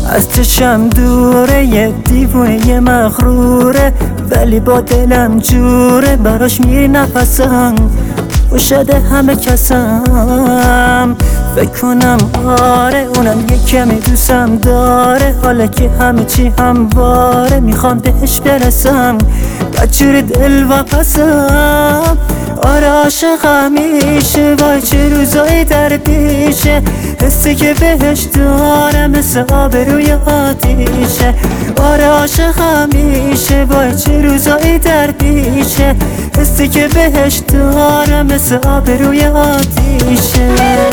از چشم دوره، یه دیوونه یه مغروره، ولی با دلم جوره، براش میری نفسم و شده همه کسم. فکر کنم آره اونم یه کمی دوستم داره، حالا که همه چی همواره، میخوام بهش برسم بچور دل و پسم. آره عاشقم میشه، وای چه روزایی در پیشه، حسی که بهش دارم مثل آب روی آتیشه. آره عاشقم میشه، وای چه روزایی در پیشه، حسی که بهش دارم مثل آب روی آتیشه.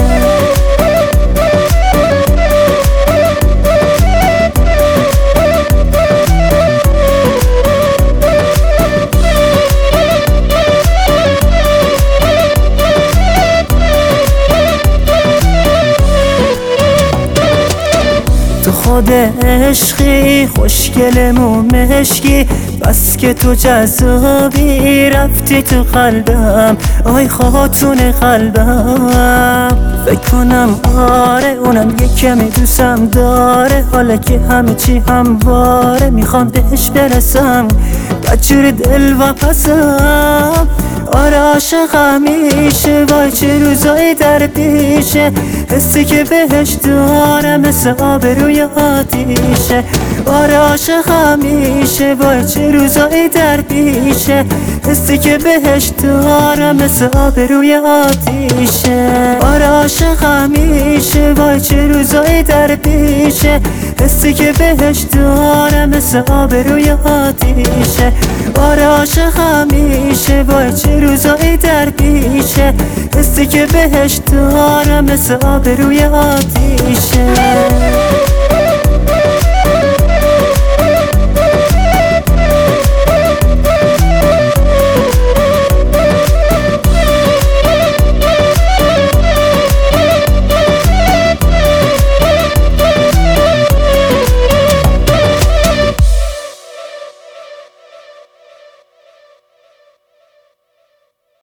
تو خود عشقی، خوشگلمو مشکی، بس که تو جذابی، رفتی تو قلبم آی خاتون قلبم. فکر کنم آره اونم یه کمی دوستم داره، حالا که همه چی همواره، میخوام بهش برسم بچور دل و پسم. آره عاشقم میشه، وای چه روزایی در پیشه، حسی که بهش دارم مثل آب روی آتیشه. آره عاشقم میشه، وای چه روزایی در پیشه، حسی که بهش دارم مثل آب روی آتیشه. آره عاشقم میشه، وای چه روزایی در پیشه، حسی که بهش دارم مثل آب روی آتیشه. آره عاشقم میشه، وای چه روزایی در پیشه، حسی که بهش دارم مثل آب روی آتیشه.